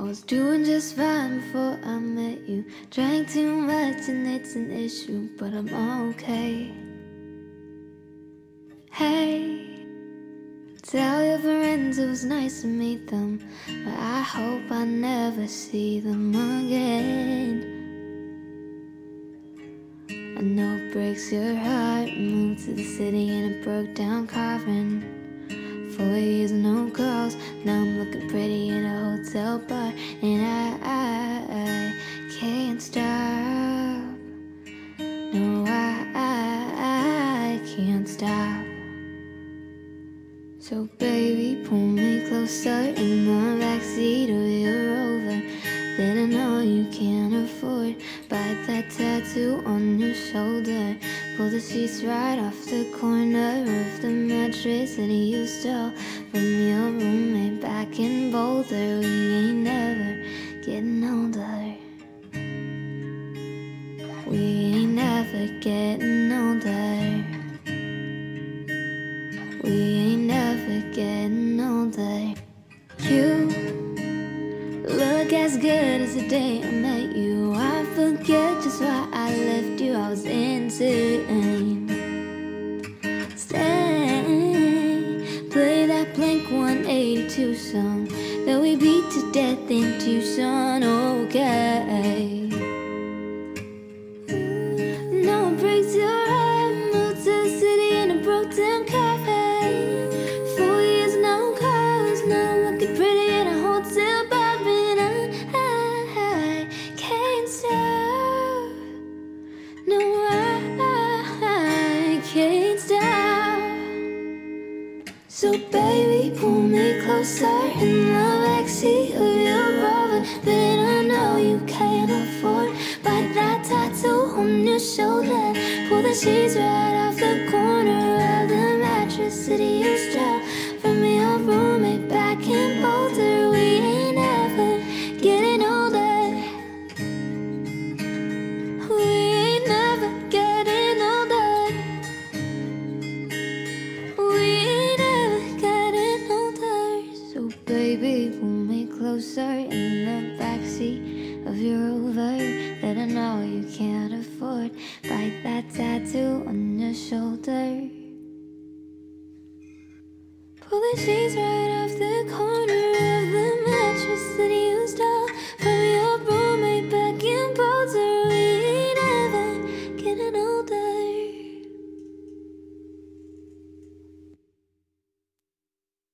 was doing just fine before I met you. Drank too much and it's an issue, but I'm okay. Hey, tell your friends it was nice to meet them, but I hope I never see them again. I know it breaks your heart. Moved to the city in a broke down coffin. 4 years, no calls. Now I'm looking pretty in a hotel bar, and I can't stop. No, I can't stop. So baby, pull me closer in the backseat of your Rover that I know you can't afford. Bite that tattoo on your shoulder. Pull the sheets right off the corner of the mattress that you stole from your roommate back in Boulder. We ain't never getting older. We ain't never getting older. We ain't never getting older. You look as good as the day I met you. I forget just why I left you. I was insane. Stay, play that Blink-182 song that we beat to death in Tucson. Okay. No, it breaks your heart. Moved to the city in a broke down cafe. 4 years, no calls. Now I'm looking pretty in a hotel bar, and I can't stop. No, I can't stop. So baby, pull me closer in the backseat of your Rover that I know you can't afford. Bite that tattoo on your shoulder. Pull the sheets right off the corner of the mattress that you stole from your roommate back in Boulder. We ain't ever getting older. We ain't never getting older. We ain't ever getting older. So baby, pull me closer in the backseat of your Rover that I know you can't afford.